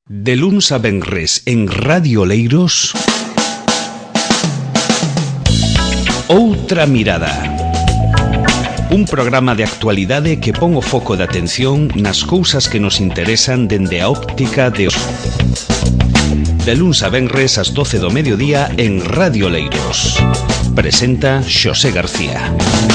De luns a venres en Radio Oleiros, Outra Mirada. Un programa de actualidade que pon o foco de atención nas cousas que nos interesan dende a óptica de... De luns a venres ás 12 do mediodía en Radio Oleiros. Presenta Xosé García.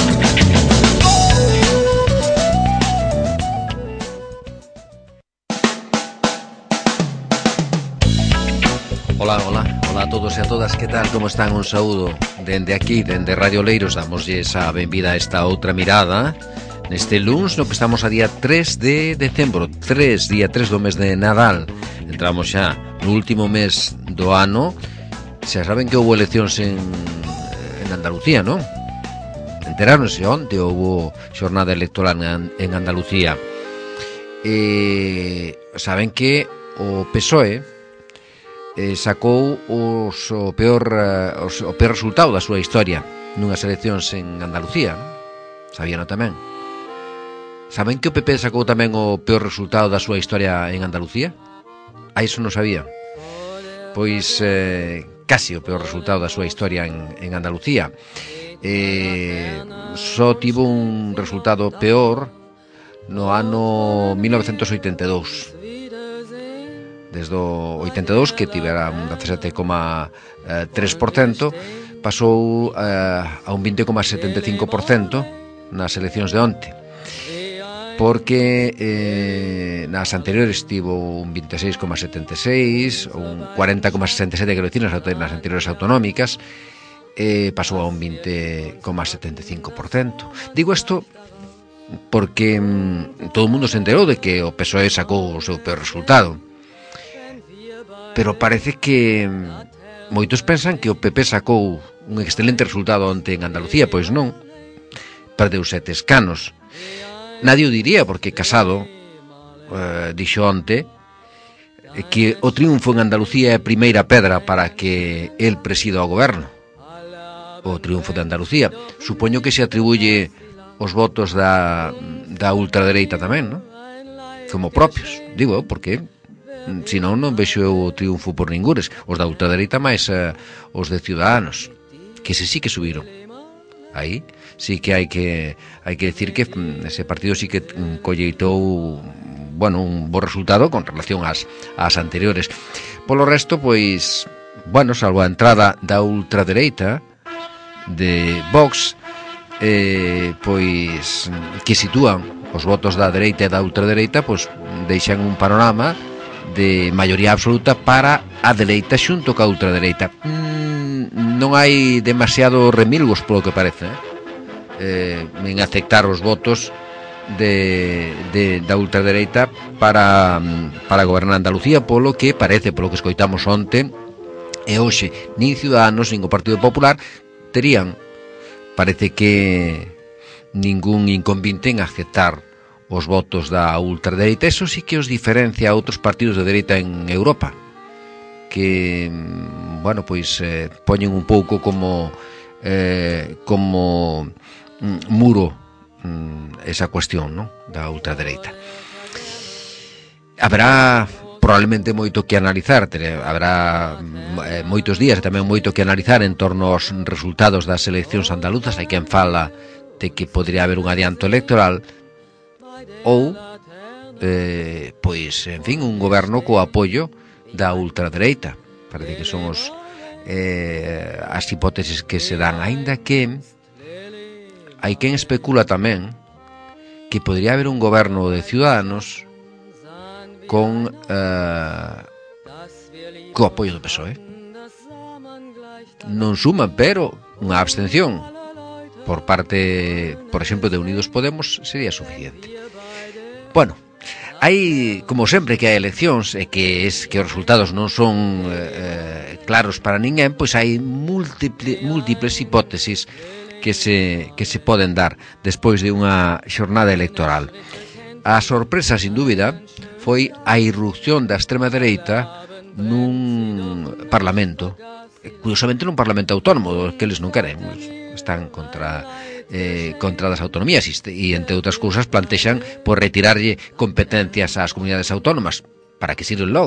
Hola a todos e a todas, que tal, como están? Un saúdo dende aquí, dende Radio Oleiros. Damoslle a benvida a esta outra mirada neste luns, no que estamos a día 3 de decembro, día 3 do mes de Nadal. Entramos xa no último mes do ano. Xa saben que houve eleccións en Andalucía, non? Enteráronse onte, houve xornada electoral en Andalucía. Saben que o PSOE sacou o peor resultado da súa historia nunhas eleccións en Andalucía, non? Sabíano tamén. Saben que o PP sacou tamén o peor resultado da súa historia en Andalucía? A iso non sabía. Pois casi o peor resultado da súa historia en Andalucía. Só tivo un resultado peor no ano 1982. Desde o 82, que tivera un 17,3%, pasou a un 20,75% nas eleccións de onte, porque nas anteriores tivo un 26,76%, un 40,67%, quero dicir, nas anteriores autonómicas, pasou a un 20,75%. Digo isto porque todo o mundo se enterou de que o PSOE sacou o seu peor resultado. Pero parece que moitos pensan que o PP sacou un excelente resultado onte en Andalucía. Pois non, perdeu 7 escanos. Nadie o diría, porque Casado dixo onte que o triunfo en Andalucía é a primeira pedra para que el presida o goberno. O triunfo de Andalucía. Supoño que se atribuye os votos da ultradereita tamén, non? Como propios, digo, porque senón non vexo o triunfo por ningures. Os da ultradereita máis os de Ciudadanos, que sí que subiron. Aí sí que hai que decir que ese partido sí que colleitou, bueno, un bo resultado con relación ás anteriores. Polo resto, pois, bueno, salvo a entrada da ultradereita de Vox, pois que sitúan os votos da dereita e da ultradereita, pois deixan un panorama de maioría absoluta para a dereita xunto ca ultradereita. Non hai demasiado remilgos, polo que parece, en aceptar os votos da ultradereita para gobernar Andalucía, polo que parece, polo que escoitamos onte e hoxe, nin Ciudadanos nin o Partido Popular terían, parece que, ningún inconvinte en aceptar os votos da ultradereita. Eso sí que os diferencia a outros partidos de dereita en Europa, que, bueno, pois poñen un pouco como muro esa cuestión, non? Da ultradereita. Haberá probablemente moito que analizar, haberá moitos días e tamén moito que analizar en torno aos resultados das eleccións andaluzas. Hai quen fala de que podría haber un adianto electoral ou, pois, en fin, un goberno co apoio da ultradereita. Parece que son as hipótesis que se dan, aínda que hai quen especula tamén que podría haber un goberno de Ciudadanos con co apoio do PSOE. Non suma, pero unha abstención por parte, por exemplo, de Unidos Podemos sería suficiente. Bueno, hai, como sempre que hai eleccións e que os resultados non son claros para ninguén, pois hai múltiples hipótesis que se poden dar despois de unha xornada electoral. A sorpresa, sin dúbida, foi a irrupción da extrema dereita nun parlamento, curiosamente nun parlamento autónomo, que eles non queren, están contra das autonomías e, entre outras cousas, plantexan por retirarlle competencias ás comunidades autónomas. Para que sirven logo?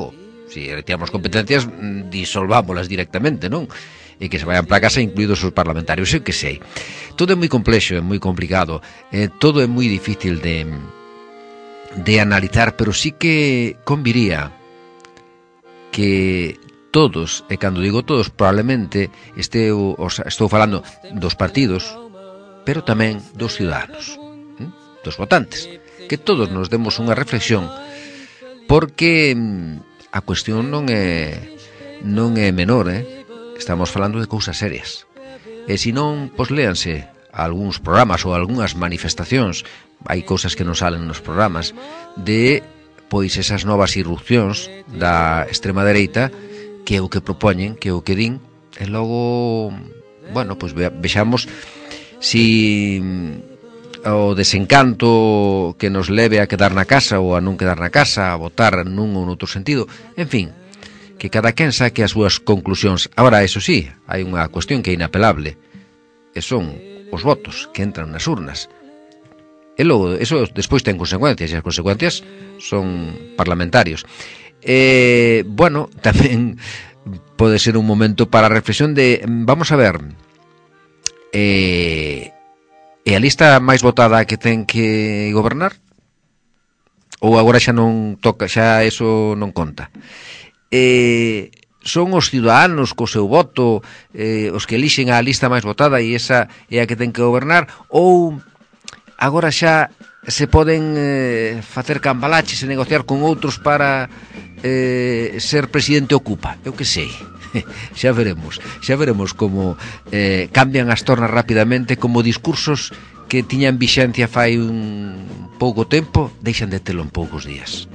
Si retiramos competencias, disolvámolas directamente, non? E que se vayan para casa, incluídos os parlamentarios, eu que sei. Todo é moi complexo, é moi complicado, todo é moi difícil de analizar, pero sí que conviría que todos, e cando digo todos, probablemente estou falando dos partidos, pero tamén dos ciudadanos, dos votantes, que todos nos demos unha reflexión, porque a cuestión non é menor, estamos falando de cousas serias. E se non, pois léanse algúns programas ou algunhas manifestacións, hai cousas que non salen nos programas, de pois esas novas irrupcións da extrema dereita, que é o que propoñen, que é o que din, e logo, bueno, pois vexamos si o desencanto que nos leve a quedar na casa ou a non quedar na casa, a votar nun ou noutro sentido, en fin, que cada quen saque as súas conclusións. Ahora, eso sí, hai unha cuestión que é inapelable, e son os votos que entran nas urnas. E logo, eso despois ten consecuencias, e as consecuencias son parlamentarios. Bueno, tamén pode ser un momento para a reflexión de, vamos a ver, e a lista máis votada que ten que gobernar? Ou agora xa non toca, xa eso non conta? Son os ciudadanos co seu voto os que elixen a lista máis votada e esa é a que ten que gobernar, ou agora xa se poden facer cambalaches e negociar con outros para ser presidente ocupa? Eu que sei. Xa veremos como cambian as tornas rapidamente, como discursos que tiñan vixencia fai un pouco tempo deixan de telo en poucos días.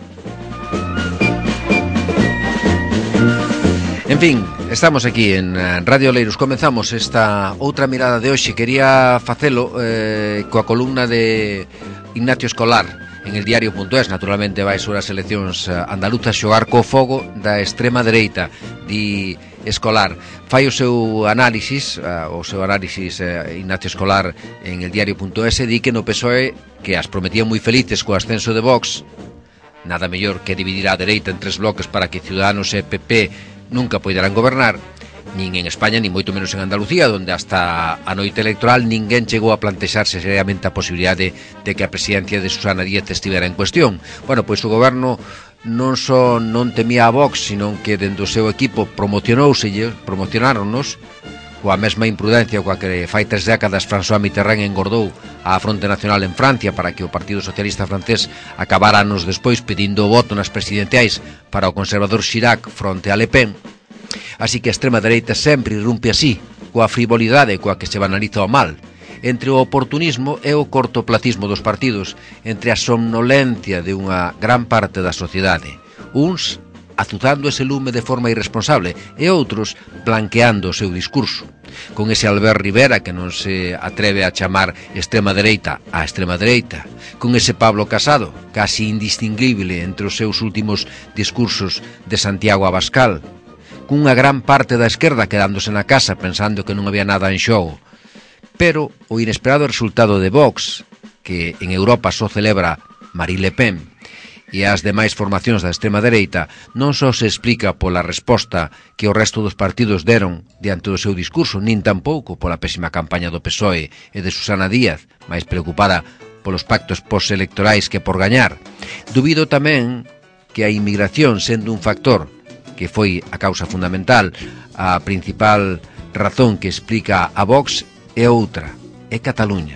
En fin, estamos aquí en Radio Oleiros. Comenzamos esta outra mirada de hoxe. Quería facelo coa columna de Ignacio Escolar en el diario.es. Naturalmente vai sobre as eleccións andaluzas, xogar co fogo da extrema dereita, di Escolar. Fai o seu análisis Ignacio Escolar en el diario.es, e di que no PSOE, que as prometían moi felices co ascenso de Vox, nada mellor que dividir a dereita en tres bloques para que Ciudadanos e PP nunca poderán gobernar, nin en España, nin moito menos en Andalucía, onde hasta a noite electoral ninguén chegou a plantexarse seriamente a posibilidade de que a presidencia de Susana Díaz estivera en cuestión. Bueno, pois o goberno non só non temía a Vox, sino que dentro do seu equipo promocionáronnos coa mesma imprudencia coa que fai 3 décadas François Mitterrand engordou a Fronte Nacional en Francia para que o Partido Socialista francés acabara anos despois pedindo o voto nas presidenciais para o conservador Chirac fronte a Le Pen. Así que a extrema dereita sempre irrumpe así, coa frivolidade coa que se banaliza o mal, entre o oportunismo e o cortoplacismo dos partidos, entre a somnolencia de unha gran parte da sociedade, uns azuzando ese lume de forma irresponsable e outros blanqueando o seu discurso, con ese Albert Rivera que non se atreve a chamar extrema dereita a extrema dereita, con ese Pablo Casado, casi indistinguible entre os seus últimos discursos de Santiago Abascal, cunha gran parte da esquerda quedándose na casa pensando que non había nada en xogo. Pero o inesperado resultado de Vox, que en Europa só celebra Marine Le Pen, e as demais formacións da extrema dereita, non só se explica pola resposta que o resto dos partidos deron diante do seu discurso, nin tampouco pola pésima campaña do PSOE e de Susana Díaz, máis preocupada polos pactos postelectorais que por gañar. Dubido tamén que a inmigración, sendo un factor que foi a causa fundamental, a principal razón que explica a Vox, é outra, é Cataluña,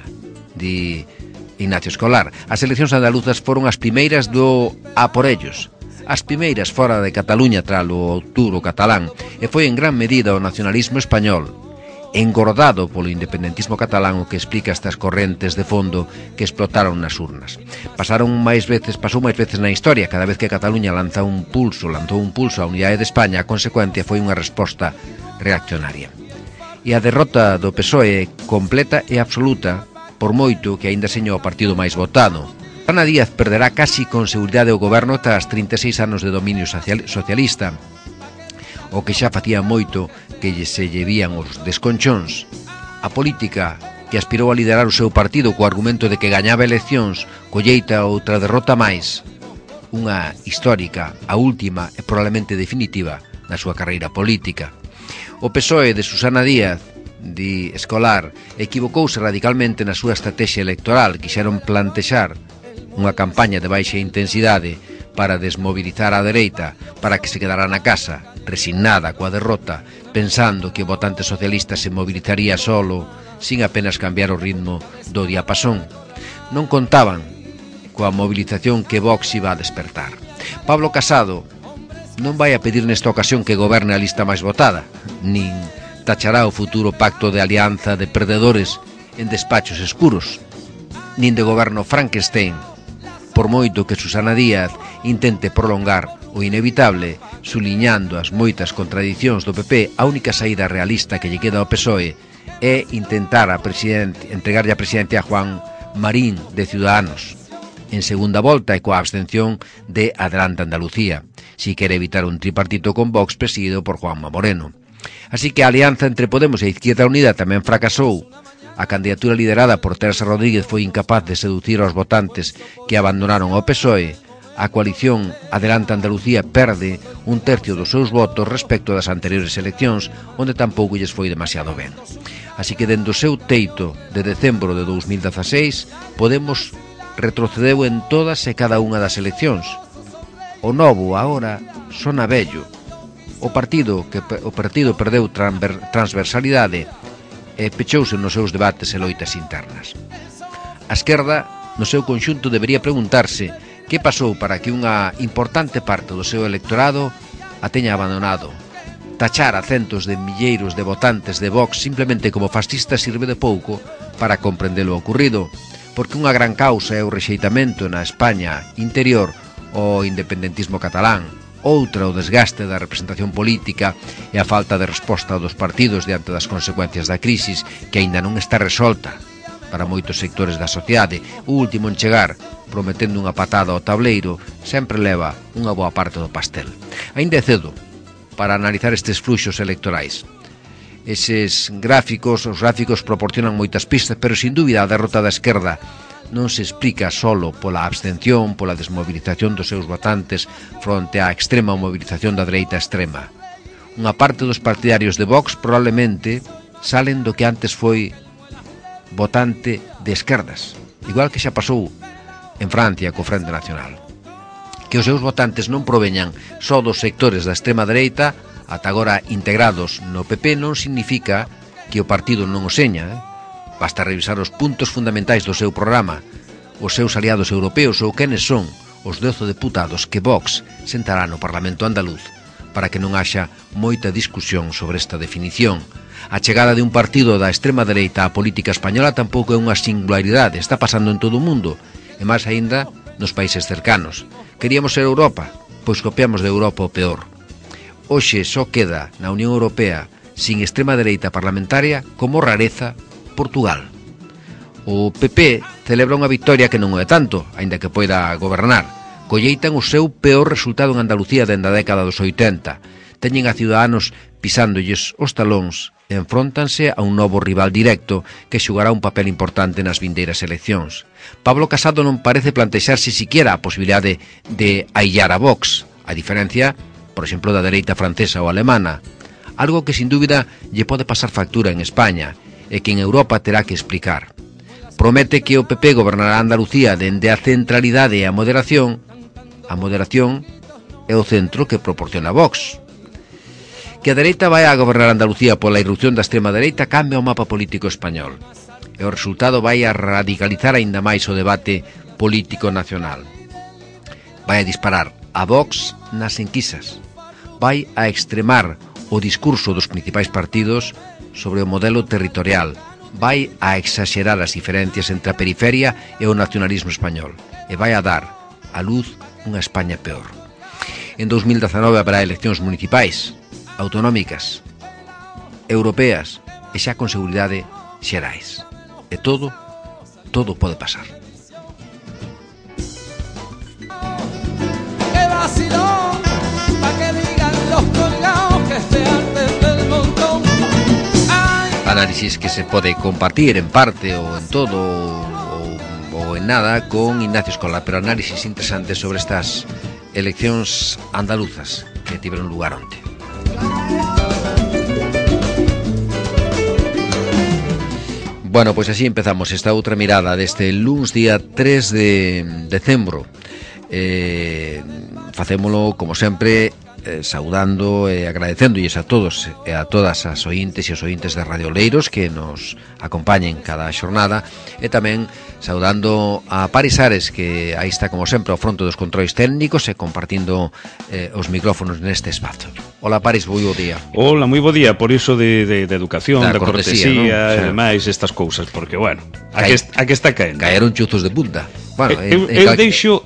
di Ignacio Escolar. As eleccións andaluzas foron as primeiras do a por ellos, as primeiras fora de Cataluña tras o outubro catalán, e foi en gran medida o nacionalismo español, engordado polo independentismo catalán, o que explica estas correntes de fondo que explotaron nas urnas. Pasou máis veces na historia, cada vez que Cataluña lanzou un pulso á unidade de España, a consecuencia foi unha resposta reaccionaria. E a derrota do PSOE completa e absoluta, por moito que aínda seña o partido máis votado. Susana Díaz perderá casi con seguridade o goberno tras 36 anos de dominio socialista, o que xa facía moito que se lle vían os desconchóns. A política que aspirou a liderar o seu partido co argumento de que gañaba eleccións, colleita outra derrota máis. unha histórica, a última e probablemente definitiva na súa carreira política. O PSOE de Susana Díaz, di Escolar, equivocouse radicalmente na súa estrategia electoral. Quixeron plantexar unha campaña de baixa intensidade para desmobilizar a dereita, para que se quedara na casa, resignada coa derrota, pensando que o votante socialista se movilizaría solo, sin apenas cambiar o ritmo do diapasón. Non contaban coa movilización que Vox iba a despertar. Pablo Casado non vai a pedir nesta ocasión que goberne a lista máis votada, nin tachará o futuro pacto de alianza de perdedores en despachos escuros, nin de goberno Frankenstein, por moito que Susana Díaz intente prolongar o inevitable, suliñando as moitas contradicións do PP. A única saída realista que lle queda ao PSOE é intentar entregarlle a presidencia a Juan Marín de Ciudadanos en segunda volta e coa abstención de Adelante Andalucía, si quere evitar un tripartito con Vox presidido por Juanma Moreno. Así que a alianza entre Podemos e Izquierda Unida tamén fracasou. A candidatura liderada por Teresa Rodríguez foi incapaz de seducir aos votantes que abandonaron o PSOE. A coalición Adelante Andalucía perde un tercio dos seus votos respecto das anteriores eleccións, onde tampouco lles foi demasiado ben. Así que dende o seu teito de decembro de 2016, Podemos retrocedeu en todas e cada unha das eleccións. O novo agora sona vello. O partido perdeu transversalidade e pechouse nos seus debates e loitas internas. A esquerda, no seu conxunto, debería preguntarse que pasou para que unha importante parte do seu electorado a teña abandonado. Tachar a centos de milleiros de votantes de Vox simplemente como fascista sirve de pouco para comprender o ocurrido, porque unha gran causa é o rexeitamento na España interior ao independentismo catalán, outra o desgaste da representación política e a falta de resposta dos partidos diante das consecuencias da crisis, que aínda non está resolta para moitos sectores da sociedade. O último en chegar, prometendo unha patada ao tableiro, sempre leva unha boa parte do pastel. Aínda é cedo para analizar estes fluxos electorais. Os gráficos proporcionan moitas pistas, pero sin dúbida a derrota da esquerda non se explica solo pola abstención, pola desmovilización dos seus votantes fronte á extrema movilización da dereita extrema. Unha parte dos partidarios de Vox probablemente salen do que antes foi votante de esquerdas, igual que xa pasou en Francia co Frente Nacional. Que os seus votantes non proveñan só dos sectores da extrema dereita, ata agora integrados no PP, non significa que o partido non o seña. Basta revisar os puntos fundamentais do seu programa, os seus aliados europeos ou quenes son os 12 deputados que Vox sentará no Parlamento andaluz, para que non haxa moita discusión sobre esta definición. A chegada de un partido da extrema dereita á política española tampouco é unha singularidade, está pasando en todo o mundo, e máis aínda nos países cercanos. Queríamos ser Europa, pois copiamos de Europa o peor. Hoxe só queda na Unión Europea, sin extrema dereita parlamentaria, como rareza, Portugal. O PP celebra unha victoria que non o é tanto, aínda que poida gobernar. Colleitan o seu peor resultado en Andalucía dende a década dos 80. Teñen a Ciudadanos pisándolles os talóns e enfróntanse a un novo rival directo que xogará un papel importante nas vindeiras eleccións. Pablo Casado non parece plantexarse siquiera a posibilidade de aillar a Vox, a diferencia, por exemplo, da dereita francesa ou alemana, algo que sin dúbida lle pode pasar factura en España e que en Europa terá que explicar. Promete que o PP gobernará Andalucía dende a centralidade e a moderación é o centro que proporciona Vox. Que a dereita vai a gobernar Andalucía pola irrupción da extrema dereita cambia o mapa político español, e o resultado vai a radicalizar aínda máis o debate político nacional. Vai a disparar a Vox nas enquisas, vai a extremar o discurso dos principais partidos sobre o modelo territorial, vai a exaxerar as diferencias entre a periferia e o nacionalismo español, e vai a dar a luz unha España peor. En 2019 haberá eleccións municipais, autonómicas, europeas e xa con seguridade xerais. E todo pode pasar. ¡Qué vacilón! Pa' que digan los colgados que se arden del montón. Análisis que se pode compartir en parte ou en todo ou tempo en nada con Ignacio Escola, pero análisis interesantes sobre estas eleccións andaluzas que tiveron lugar onte. Bueno, pois así empezamos esta outra mirada deste luns día 3 de decembro. Facémolo, como sempre, saudando e agradecéndolles a todos e a todas as ointes e os ointes de Radio Oleiros que nos acompañen cada xornada, e tamén saudando a Paris Ares, que aí está como sempre ao fronte dos controis técnicos e compartindo os micrófonos neste espazo. Hola Paris, moi bo día. Hola, moi bo día, por iso de educación, da cortesía, ¿no? E demais estas cousas, porque, bueno, a que está caendo. Caeron chuzos de punta. Bueno, eu deixo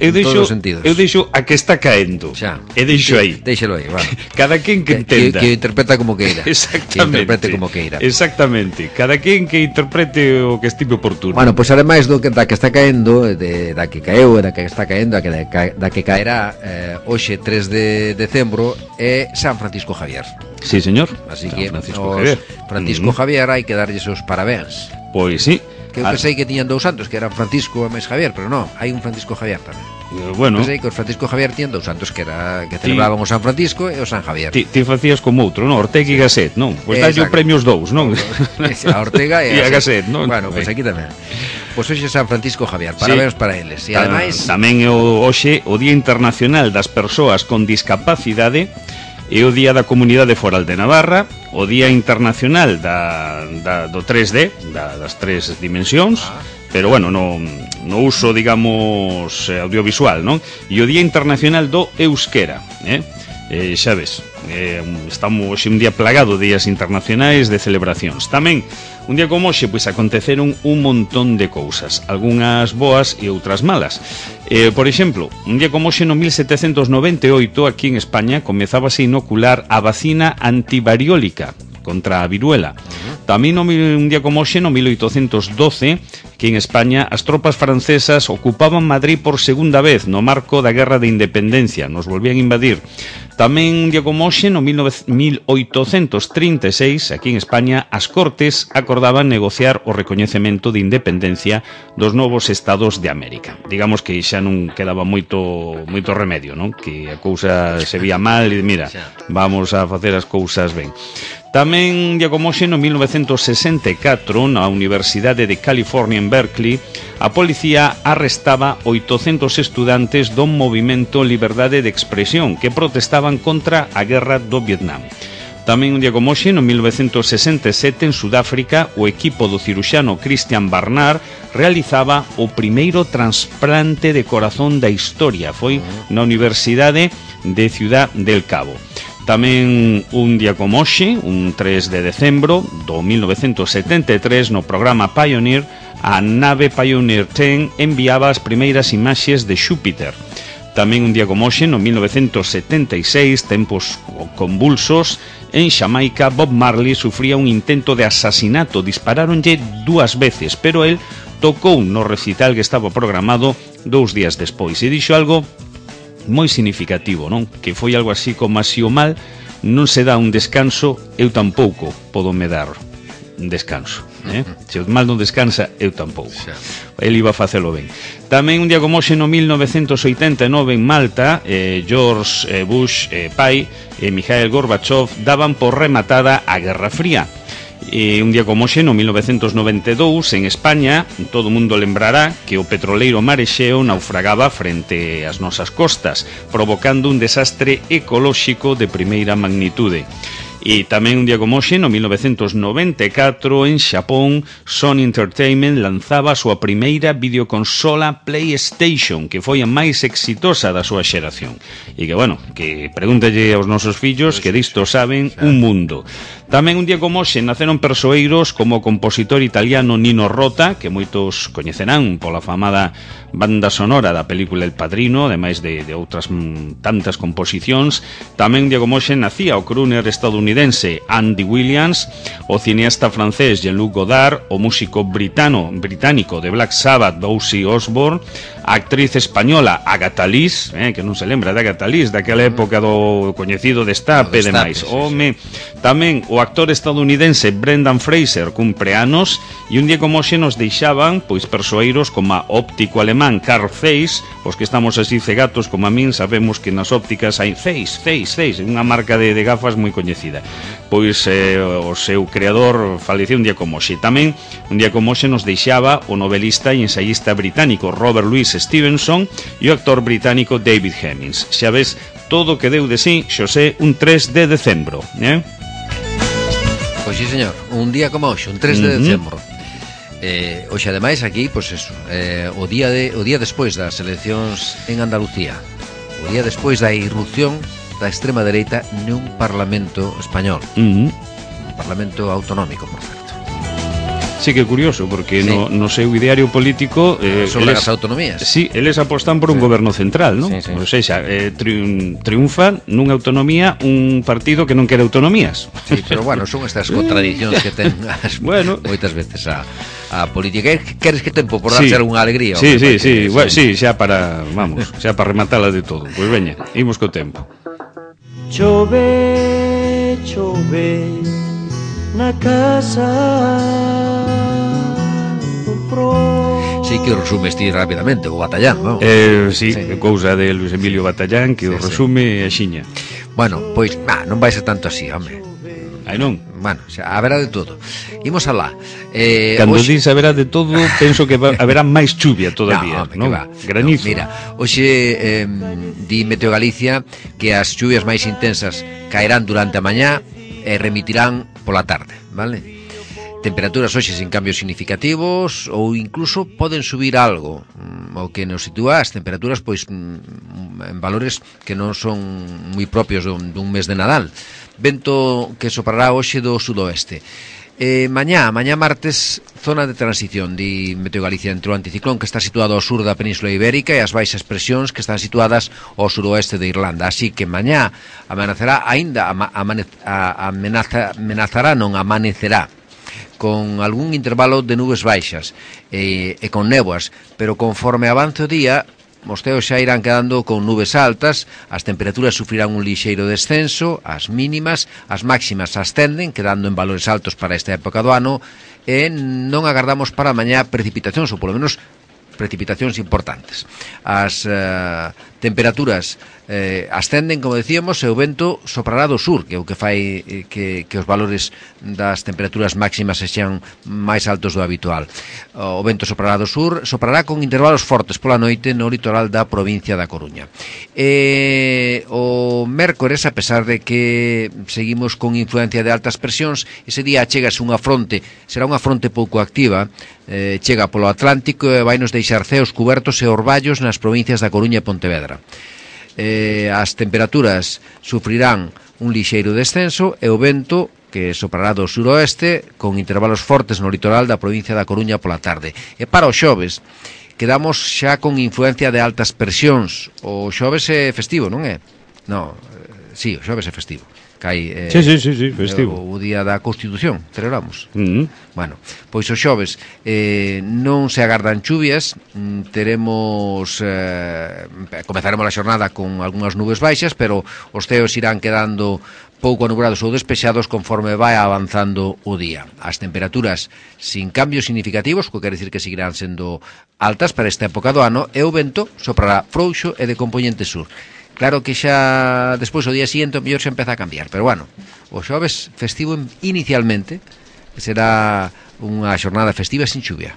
a que está caendo. Xa. E deixo aí. Déixelo aí, vale. Cada quen que entenda. Que interpreta como queira. Exactamente. Que interprete como queira. Exactamente. Cada quen que interprete o que estive oportuno. Bueno, pois ademais da que está caendo, da que caeu e da que está caendo, da que caerá hoxe 3 de decembro é San Francisco Javier. Sí, señor. Así San que Francisco Javier. Francisco Javier hai que darlle os parabéns. Pois sí. Que eu pensei que tiñan dous santos, que eran Francisco e máis Javier, pero non, hai un Francisco Javier tamén. Bueno, Pensei que os Francisco Javier tiñan dous santos, que celebraban o San Francisco e o San Javier. Ti facías como outro, non? Ortega e Gasset, non? Pois dalle o premio os dous, non? A Ortega e a Gasset, non? Bueno, pois aquí tamén. Pois hoxe San Francisco Javier, parabéns para eles. E ademais tamén é hoxe o Día Internacional das Persoas con Discapacidade, e o Día da Comunidade Foral de Navarra, o Día Internacional do 3D, das tres dimensións, pero bueno, no uso, digamos, audiovisual, non? E o Día Internacional do Euskera, xa ves, estamos hoxe un día plagado de días internacionais de celebracións. Tamén, un día como hoxe, pois aconteceron un montón de cousas, algunhas boas e outras malas. Por exemplo, un día como hoxe no 1798, aquí en España, comezábase a inocular a vacina antivariólica contra a viruela. Tamén un día como hoxe, no 1812, que en España as tropas francesas ocupaban Madrid por segunda vez no marco da Guerra de Independencia, nos volvían a invadir. Tamén un día como hoxe, no 1836, aquí en España, as Cortes acordaban negociar o recoñecemento de independencia dos novos estados de América. Digamos que xa non quedaba moito remedio, non? Que a cousa se vía mal e mira, vamos a facer as cousas ben. Tamén un día como hoxe, no 1964, na Universidade de California en Berkeley, a policía arrestaba 800 estudantes do movimento Liberdade de Expresión que protestaban contra a guerra do Vietnam. Tamén un día como hoxe, no 1967, en Sudáfrica, o equipo do ciruxano Christian Barnard realizaba o primeiro trasplante de corazón da historia. Foi na Universidade de Ciudad del Cabo. Tamén un día como hoxe, un 3 de decembro do 1973, no programa Pioneer, a nave Pioneer 10 enviaba as primeiras imaxes de Xúpiter. Tamén un día como hoxe, no 1976, tempos convulsos, en Xamaica, Bob Marley sufría un intento de asasinato. Disparáronlle 2 veces, pero el tocou no recital que estaba programado 2 días despois e dixo algo moi significativo, non? Que foi algo así como así o mal non se dá un descanso, eu tampouco podo me dar un descanso, Se o mal non descansa, eu tampouco. El iba a facelo ben. Tamén un día como hoxe, no 1989, en Malta, George Bush pai e Mikhail Gorbachev daban por rematada a Guerra Fría. Un día como hoxe, no 1992, en España, todo o mundo lembrará que o petroleiro Marexeo naufragaba frente ás nosas costas, provocando un desastre ecolóxico de primeira magnitude. E tamén un día como hoxe, no 1994, en Xapón, Sony Entertainment lanzaba a súa primeira videoconsola PlayStation, que foi a máis exitosa da súa xeración. E que, bueno, que pregúntalle aos nosos fillos que disto saben un mundo. Tamén un día como hoxe naceron persoeiros como o compositor italiano Nino Rota, que moitos coñecerán pola famada banda sonora da película El Padrino, ademais de outras tantas composicións. Tamén un día como hoxe nacía o crooner estadounidense Andy Williams, o cineasta francés Jean-Luc Godard, o músico británico de Black Sabbath Ozzy Osbourne, a actriz española Agatha Liz, que non se lembra de Agatha Liz, daquela época do coñecido Destape e demais. Home, tamén o actor estadounidense Brendan Fraser cumpre anos, e un día como hoxe nos deixaban pois persoeiros como a óptico alemán Carl Zeiss. Os que estamos así cegatos como a min sabemos que nas ópticas hai Zeiss, unha marca de gafas moi coñecida. Pois o seu creador faleceu un día como hoxe. Tamén un día como hoxe nos deixaba o novelista e ensayista británico Robert Louis Stevenson e o actor británico David Hemmings. Xa ves todo o que deu de sí Xosé un 3 de decembro, Pois sí, señor, un día como hoxe, un 3 de decembro. Hoxe ademais aquí, pois eso, o día despois das eleccións en Andalucía, o día despois da irrupción da extrema dereita nun Parlamento español, un Parlamento autonómico, por certo. Sí, que curioso, porque sí, no seu ideario político sobre as autonomías. Sí, eles apostan por un goberno central, non? Sí. Ou seja, triunfa nunha autonomía un partido que non quere autonomías. Sí, pero bueno, son estas contradicións que ten moitas veces a política. Queres que tempo por darse algunha alegría? Sí, xa para, vamos, xa para rematala de todo. Pois veña, imos co tempo. Chove na casa. Sí, que o resume ti rápidamente, o Batallán, non? Sí, cousa de Luis Emilio Batallán, que o resume axiña. Bueno, pois, non vai ser tanto así, home. Ai non? Bueno, xa, haberá de todo. Imos alá. Cando dis haberá de todo, penso que haberá máis chuvia todavía, non? Granizo. Mira, hoxe di Meteo Galicia que as chuvias máis intensas caerán durante a mañá e remitirán pola tarde, vale? Temperaturas hoxe sin cambios significativos ou incluso poden subir algo, o que nos sitúa as temperaturas pois en valores que non son moi propios dun mes de Nadal. Vento que soprará hoxe do sudoeste. Mañá martes, zona de transición, di Meteo Galicia, entre o anticiclón que está situado ao sur da Península Ibérica e as baixas presións que están situadas ao suroeste de Irlanda. Así que mañá amanecerá amanecerá con algún intervalo de nubes baixas e con néboas, pero conforme avance o día, os ceos xa irán quedando con nubes altas, as temperaturas sufrirán un lixeiro descenso, as mínimas, as máximas ascenden, quedando en valores altos para esta época do ano, e non agardamos para mañá precipitacións, ou polo menos precipitacións importantes. As temperaturas ascenden, como decíamos, e o vento soprará do sur, que é o que fai que os valores das temperaturas máximas sexan máis altos do habitual. O vento soprará do sur, soprará con intervalos fortes pola noite no litoral da provincia da Coruña. O mércores, a pesar de que seguimos con influencia de altas presións, ese día chegase unha fronte, será unha fronte pouco activa, chega polo Atlántico e vai nos deixar ceos cubertos e orballos nas provincias da Coruña e Pontevedra. As temperaturas sufrirán un lixeiro descenso e o vento que soprará do suroeste con intervalos fortes no litoral da provincia da Coruña pola tarde. E para o xoves quedamos xa con influencia de altas presións. O xoves é festivo, non é? No, sí, o xoves é festivo. Cai, sí, festivo. O día da Constitución, celebramos. Bueno, pois o xoves non se agardan chuvias, teremos comezaremos a xornada con algunhas nubes baixas, pero os ceos irán quedando pouco anubrados ou despexados conforme vai avanzando o día. As temperaturas sin cambios significativos, que quere dicir que seguirán sendo altas para esta época do ano, e o vento soprará frouxo e de compoñente sur. Claro que xa despois o día seguinte o mellor xa empeza a cambiar, pero bueno, o xoves festivo inicialmente será unha xornada festiva sin chuvia.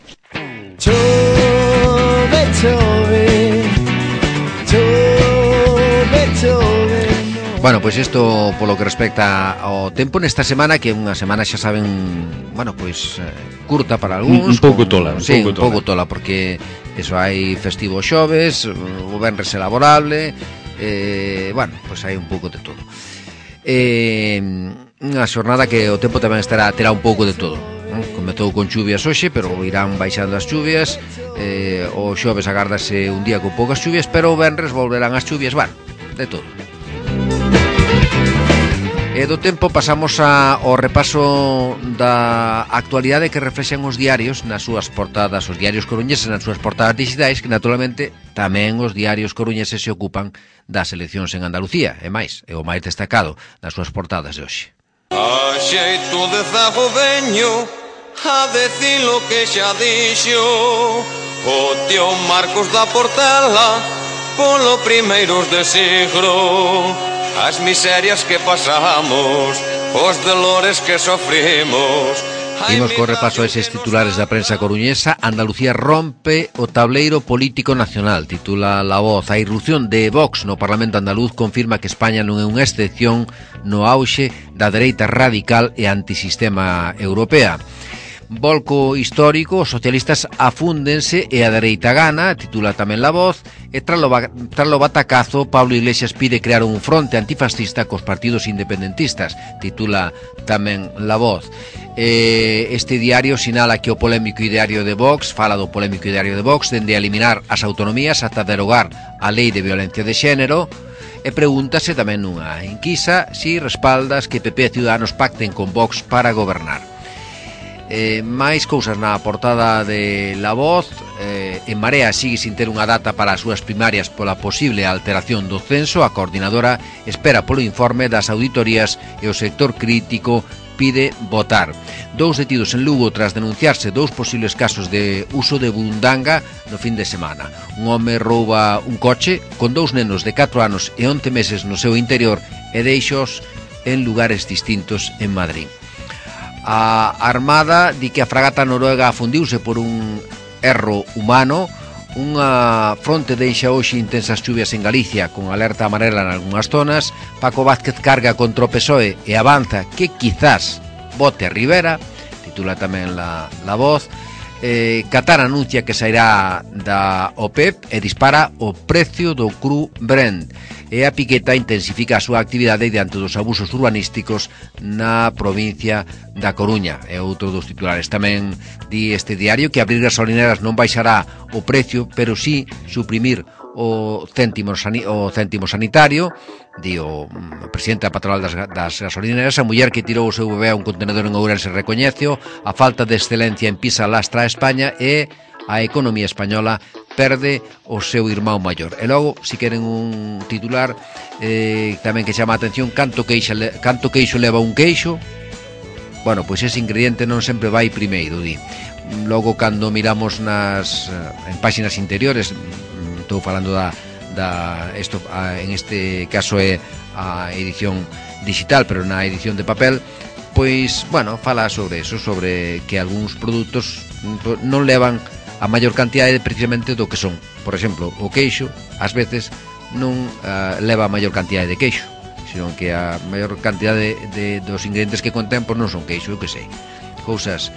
Chove, chove, chove, chove. Bueno, pois isto polo que respecta ao tempo nesta semana, que é unha semana xa saben, bueno, pois curta para algúns, un pouco tola, un pouco tola, porque eso hai festivo xoves, o venres é laborable, bueno, pois hai un pouco de todo. Unha xornada que o tempo tamén terá un pouco de todo. Comezou con chuvias hoxe, pero irán baixando as chuvias. O xoves agárdase un día con poucas chuvias, pero o venres volverán as chuvias, bueno, de todo. E do tempo pasamos ao repaso da actualidade que reflexan os diarios nas súas portadas, os diarios coruñeses nas súas portadas digitais, que naturalmente tamén os diarios coruñeses se ocupan das eleccións en Andalucía, e máis, é o máis destacado nas súas portadas de hoxe. A xeito de zagoveño, a decir lo que xa dixo o tío Marcos da Portela polo primeiros de siglo. As miserias que pasamos, os dolores que sofrimos. Imos co repaso a eses titulares da prensa coruñesa. Andalucía rompe o tableiro político nacional, titula La Voz. A irrupción de Vox no Parlamento andaluz confirma que España non é unha excepción no auxe da dereita radical e antisistema europea. Volco histórico, os socialistas afúndense e a dereita gana, titula tamén La Voz. E tras o batacazo, Pablo Iglesias pide crear un fronte antifascista cos partidos independentistas, titula tamén La Voz. Este diario sinala que o polémico ideario de Vox, fala do polémico ideario de Vox, dende a eliminar as autonomías ata derogar a lei de violencia de xénero, e pregúntase tamén nunha enquisa si respaldas que PP e Ciudadanos pacten con Vox para gobernar. Máis cousas na portada de La Voz. En Marea sigue sin ter unha data para as súas primarias pola posible alteración do censo. A coordinadora espera polo informe das auditorías e o sector crítico pide votar. 2 detidos en Lugo tras denunciarse 2 posibles casos de uso de burundanga no fin de semana. Un home rouba un coche con 2 nenos de 4 anos e 11 meses no seu interior e deixos en lugares distintos en Madrid. A Armada di que a fragata noruega afundiuse por un erro humano. Unha fronte deixa hoxe intensas chuvias en Galicia con alerta amarela en algunhas zonas. Paco Vázquez carga contra o PSOE e avanza que quizás vote a Rivera, titula tamén la Voz. Qatar anuncia que sairá da OPEP e dispara o precio do cru Brent. E a Piqueta intensifica a súa actividade diante dos abusos urbanísticos na provincia da Coruña. É outro dos titulares. Tamén di este diario que abrir gasolineras non baixará o precio, pero sí suprimir o céntimo sanitario. Di o presidente da patronal das gasolineras. A muller que tirou o seu bebé a un contenedor en Ourense recoñece a falta de excelencia en Pisa lastra a España e a economía española perde o seu irmão maior. E logo, si queren un titular tamén que chama a atención, canto queixo leva un queixo. Bueno, pois ese ingrediente non sempre vai primeiro, di. Logo, cando miramos en páxinas interiores, estou falando en este caso é a edición digital, pero na edición de papel, pois, bueno, fala sobre eso, sobre que algúns produtos non levan a maior cantidade precisamente do que son. Por exemplo, o queixo ás veces non leva a maior cantidade de queixo, senón que a maior cantidade dos ingredientes que contén pois non son queixo, eu que sei, cousas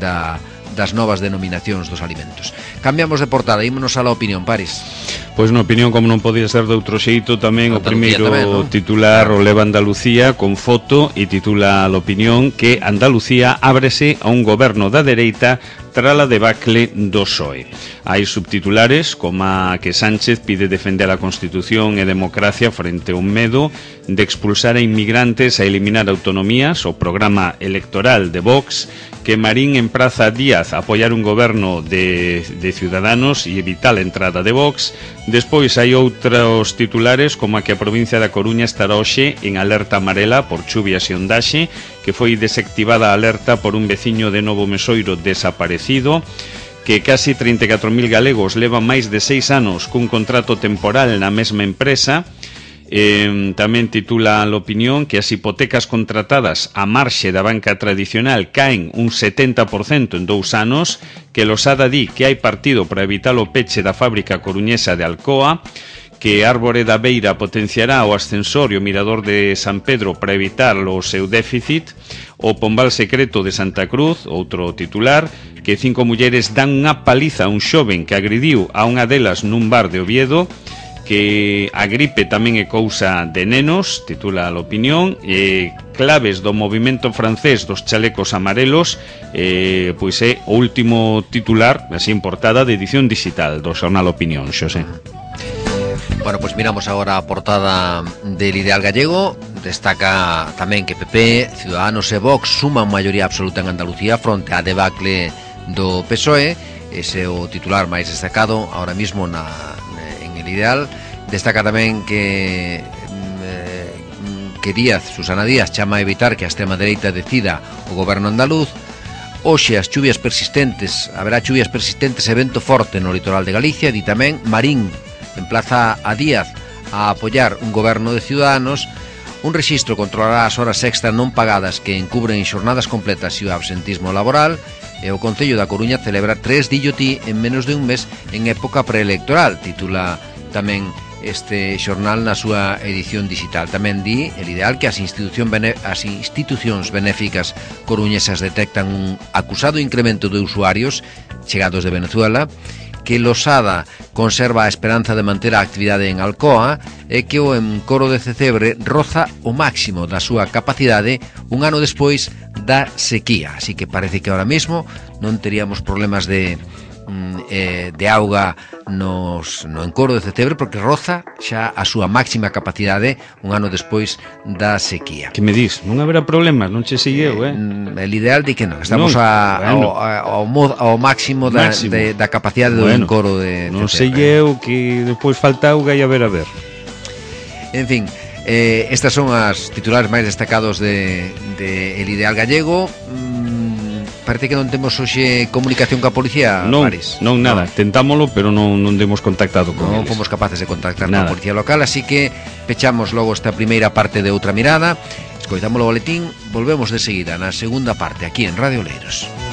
das novas denominacións dos alimentos. Cambiamos de portada, ímonos a la opinión, Paris. Pois na opinión, como non podía ser de outro xeito, tamén o primeiro tamén, ¿no? Titular o leva Andalucía con foto e titula a opinión que Andalucía ábrese a un goberno da dereita tras a debacle do PSOE. Hai subtitulares como a que Sánchez pide defender a Constitución e democracia frente ao medo de expulsar a inmigrantes a eliminar autonomías, o programa electoral de Vox, que Marín empraza a Díaz a apoiar un goberno de Ciudadanos e evitar a entrada de Vox. Despois hai outros titulares como a que a provincia da Coruña estará hoxe en alerta amarela por chuvias e ondaxe, que foi desactivada a alerta por un veciño de Novo Mesoiro desaparecido, que casi 34.000 galegos levan máis de 6 anos cun contrato temporal na mesma empresa. Tamén titula a opinión que as hipotecas contratadas a marxe da banca tradicional caen un 70% en 2 anos, que Losada di que hai partido para evitar o peche da fábrica coruñesa de Alcoa, que Árbore da Beira potenciará o ascensor e o mirador de San Pedro para evitar o seu déficit, o Pombal secreto de Santa Cruz, outro titular, que 5 mulleres dan unha paliza a un xoven que agrediu a unha delas nun bar de Oviedo, que a gripe tamén é cousa de nenos, titula a opinión, e claves do movimento francés dos chalecos amarelos, pois é o último titular, así en portada de edición digital do xornal Opinión, Xosé. Bueno, pois miramos agora a portada del Ideal Gallego. destaca tamén que PP, Ciudadanos e Vox suman maioría absoluta en Andalucía fronte á debacle do PSOE. Ese é o titular máis destacado ahora mismo en El Ideal. Destaca tamén que Susana Díaz chama a evitar que a extrema dereita decida o goberno andaluz. Hoxe as chuvias persistentes, haberá chuvias persistentes e vento forte no litoral de Galicia. Di tamén Marín emplaza a Díaz a apoiar un goberno de Ciudadanos. Un rexistro controlará as horas extra non pagadas que encubren xornadas completas e o absentismo laboral. E o Concello da Coruña celebra 3 DILLOTI en menos de un mes en época preelectoral, titula tamén este xornal na súa edición digital. Tamén di El Ideal que as institucións benéficas coruñesas detectan un acusado incremento de usuarios chegados de Venezuela, que Losada conserva a esperanza de manter a actividade en Alcoa e que o encoro de Cecebre roza o máximo da súa capacidade un ano despois da sequía. Así que parece que ahora mismo non teríamos problemas de auga no encoro de Cecebre porque roza xa a súa máxima capacidade un ano despois da sequía. Que me dis? Non haberá problemas, non che segueu, El Ideal di que non, estamos ao máximo da capacidade do encoro de Cecebre. Non sei eu que despois falta auga e a ver. En fin, estas son as titulares máis destacados de El Ideal gallego. Parece que non temos hoxe comunicación coa policía, Paris. Non, nada, tentámolo, pero non demos contactado con eles. Non fomos capaces de contactar coa policía local, así que pechamos logo esta primeira parte de Outra Mirada, escoitamos o boletín, volvemos de seguida na segunda parte aquí en Radio Oleiros.